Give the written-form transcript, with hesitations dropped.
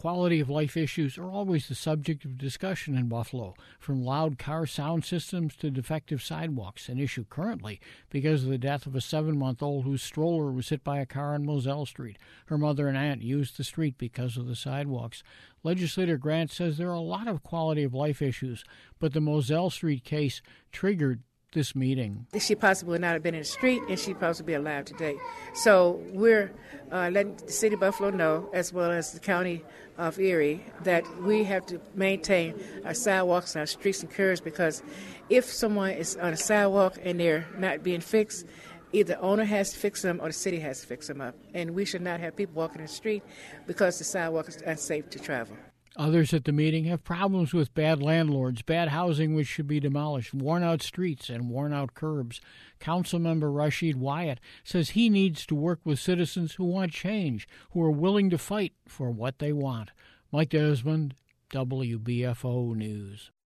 Quality of life issues are always the subject of discussion in Buffalo, from loud car sound systems to defective sidewalks, an issue currently because of the death of a 7-month-old whose stroller was hit by a car on Moselle Street. Her mother and aunt used the street because of the sidewalks. Legislator Grant says there are a lot of quality of life issues, but the Moselle Street case triggered this meeting. She possibly would not have been in the street, and she'd possibly be alive today. So we're letting the city of Buffalo know, as well as the county of Erie, that we have to maintain our sidewalks, our streets and curbs, because if someone is on a sidewalk and they're not being fixed, either the owner has to fix them or the city has to fix them up. And we should not have people walking in the street because the sidewalk is unsafe to travel. Others at the meeting have problems with bad landlords, bad housing which should be demolished, worn-out streets, and worn-out curbs. Councilmember Rashid Wyatt says he needs to work with citizens who want change, who are willing to fight for what they want. Mike Desmond, WBFO News.